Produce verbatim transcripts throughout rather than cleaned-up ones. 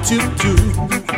to do.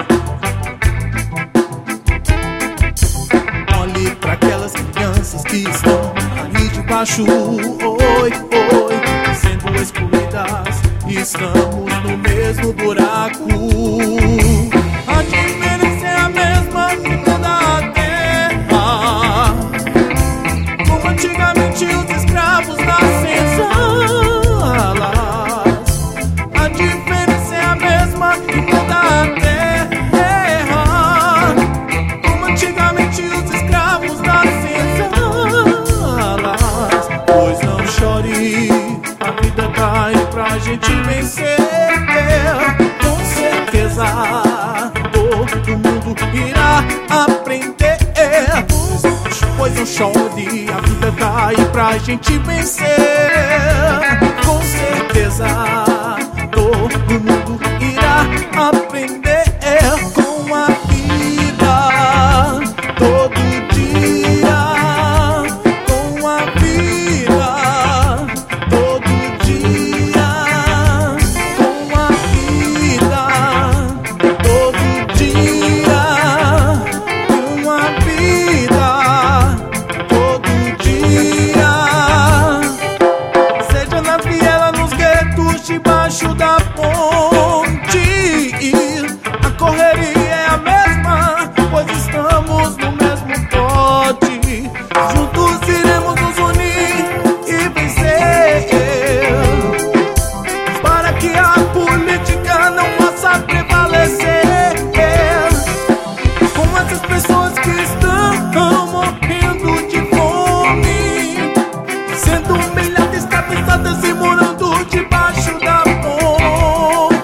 Olhe para aquelas crianças que estão ali debaixo, oi, oi, sendo excluídas. Estamos no mesmo buraco. A diferença é a mesma em toda a terra. Como antigamente os escravos nas senzalas. A diferença é a mesma em toda a terra. Como antigamente os escravos nas senzalas. Pois não chore, a vida tá aí pra gente vencer. Com certeza todo mundo irá aprender. Pois não chore, a vida tá aí pra gente vencer. Com certeza todo mundo irá aprender com a vida todo dia. Com a vida todo dia. Com a vida todo dia. Com a vida todo dia. Seja na viela, nos guetos, debaixo da ponte. A correria é a mesma, pois estamos no mesmo pote. Juntos iremos nos unir e vencer, para que a política não possa prevalecer. Com essas pessoas que estão morrendo de fome, sendo humilhadas, escravizadas e morando debaixo da ponte.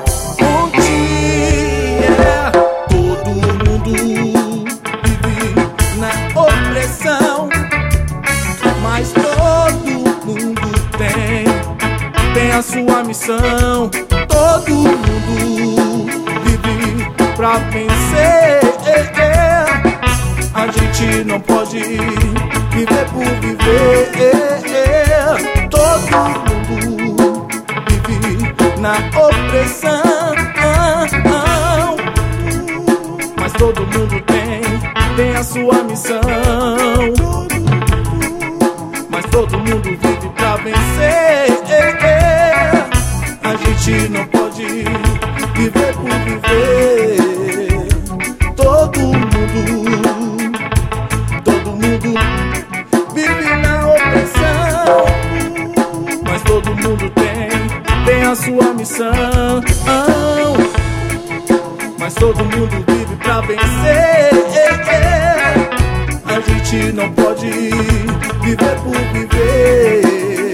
É, todo mundo vive na opressão, mas todo mundo tem, tem a sua missão. Todo mundo vive pra vencer. A gente não pode viver por viver. Todo mundo vive na opressão, mas todo mundo tem, tem a sua missão. Mas todo mundo vive pra vencer. A gente não pode viver por viver. Todo mundo, todo mundo vive na opressão, mas todo mundo tem, tem a sua missão. Mas todo mundo vive pra vencer. A gente não pode viver por viver.